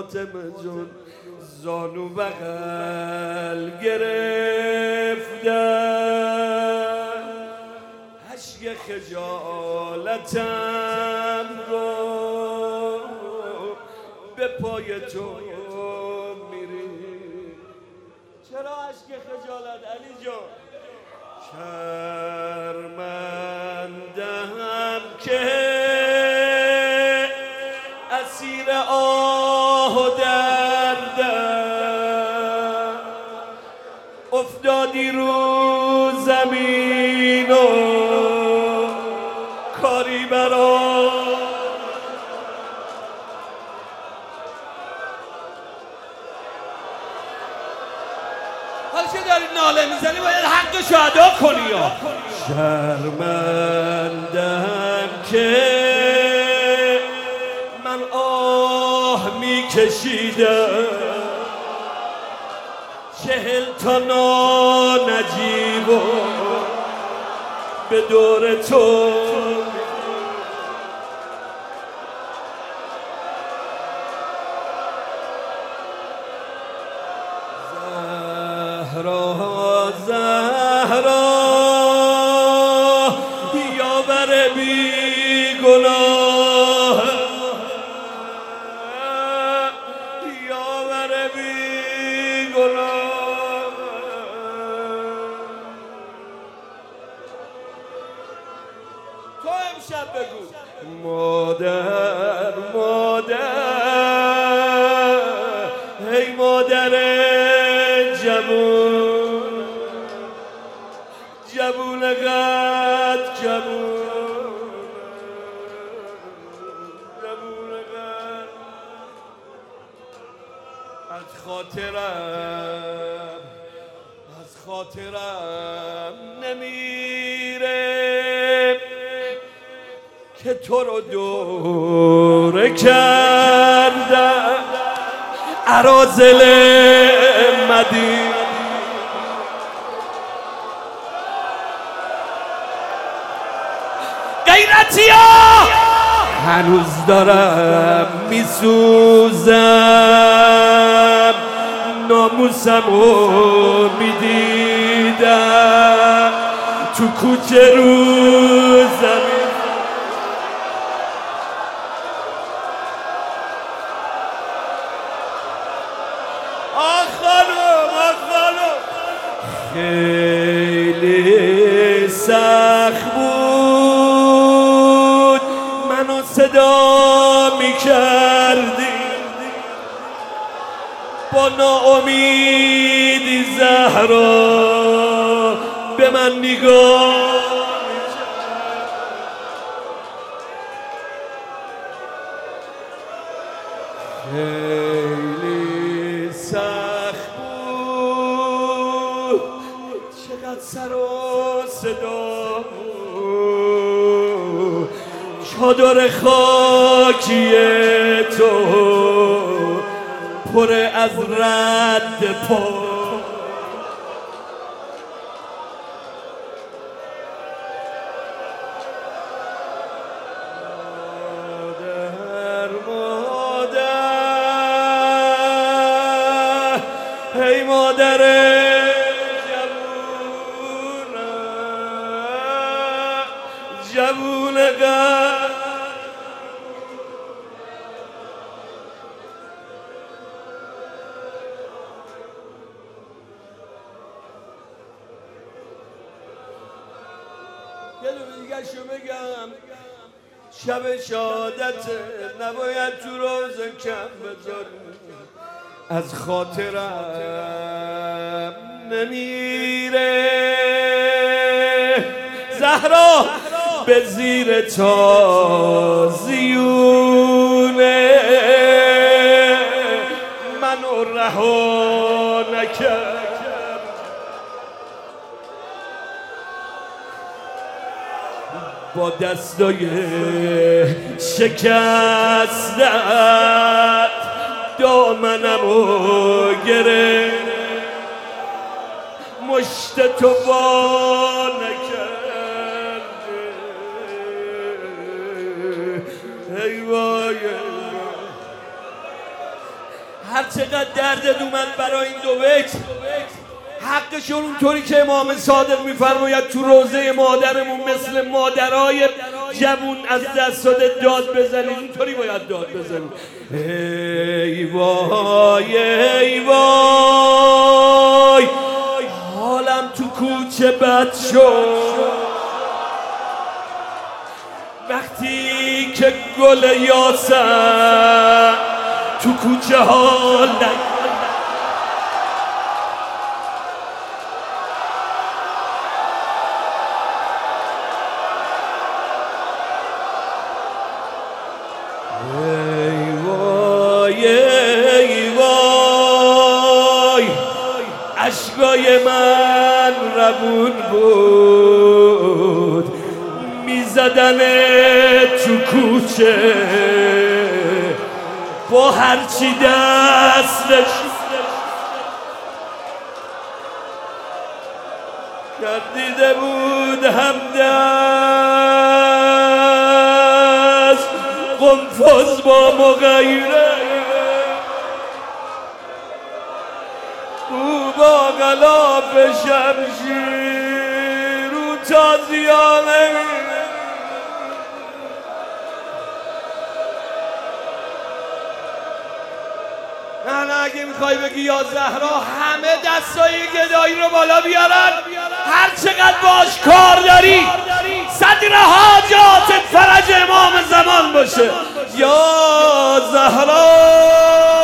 فاطمه جون زانو بغل گرفتن، اشک خجالتم رو به پای تو میری. چرا اشک خجالت علی جان؟ شرمندم که اسیر آه و دردم، افتادی رو زمین و کاری برام. حالا که داری ناله میزنی باید حقشو ادا کنی. یا شرمندم که من آه میکشیدم، 40 تا نانجیب و به دور تو. زهرا زهرا یاور بی گناه، یاور بی گناه. تو امشب بگو مادر مادر، ای مادر جوون، جوون قد جوون، جوون قد. از خاطرم نمیره که تو رو دوره کردم، اراذل مدینه. غیرتیا هنوز دارم میسوزم، ناموسمو میدیدم تو کوچه رو زمین. آخ خانم آخ خانم، خیلی سخت بود منو صدا میکردی، با ناامیدی زهرا به من نگاه میکرد. خیلی سخت بود، چقدر سر و صدا بود، چادر خاکی تو پر از رد پا. مادر مادر، ای مادر جوون، جوون قد. یه دونه دیگه شو بگم، شب شهادت نباید تو روزه کم بذاری، از خاطرم نمیره. زهرا به زیر تازیونه منو رها نکرد، با دستای شکستت دامنمو گرفت، مشت تو وا نکرد. ای وای هر چقدر دردت اومد برای این دو بیت حقشون اونطوری که امام صادق میفرماید تو روزه مادرمون مثل مادرای جوون از دست داده داد بزنید، اونطوری باید داد بزنید. ای وای ای وای حالم تو کوچه بد شد وقتی که گل یاسر تو کوچه حال نگید. ای وای ای وای اشکای من روون بود میزدن تو کوچه با هرچی دستش گردیده بود همدست قنفذ با مغیره او با غلاف شمشیر رو تازیانه نه اگه میخوای بگی یا زهرا همه دستای گدایی رو بالا بیارن هر چقدر باش کار داری صدر حاجات فرج امام زمان باشه یا زهرا.